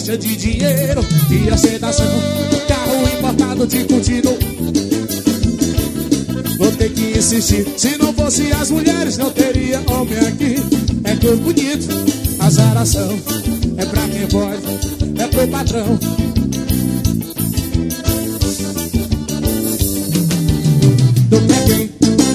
gosta de dinheiro e aceitação, carro importado de curtido. Vou ter que insistir, se não fosse as mulheres não teria homem aqui. É corpo bonito, azaração, é pra quem pode, é pro patrão. Tu quer quem?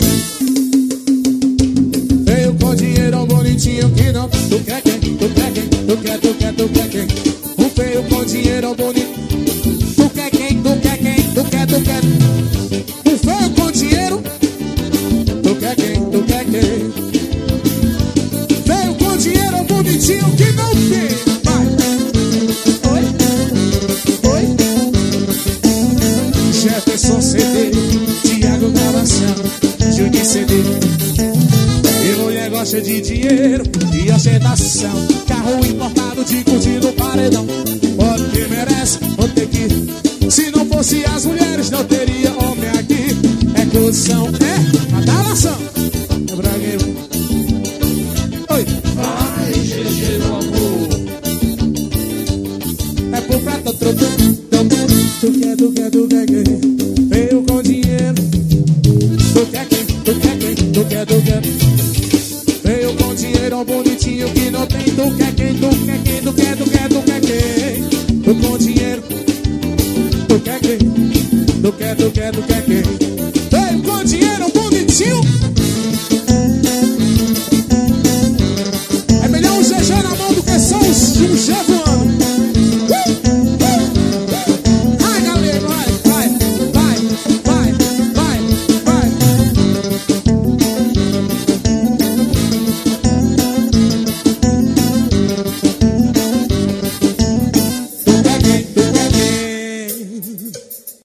Veio com dinheiro bonitinho que não. Tu quer quem? Tu quer quem? Tu quer quem? Um feio com dinheiro bonito. Tu quer quem? Tu quer quem? Tu quer. Um feio com dinheiro. Tu quer quem? Tu quer quem? Veio com dinheiro bonitinho que não tem. Vai. Oi? Jefferson CD, Thiago Gravação, Júnior CD. E mulher gosta de dinheiro e aceitação, carro importado de curtido paredão. Porque merece, vou ter que. Se não fosse as mulheres não teria homem aqui. É condição, é adalação. É pra quem? Oi. Vai, GG do amor. É pro prato, tu quer quem? Veio com dinheiro. Tu quer quem? Tu quer. Veio com dinheiro bonitinho que não tem. Tu quer quem? Tu quer quem? Tu com dinheiro. Tu quer quem? Tu quer quem? Veio com dinheiro bonitinho.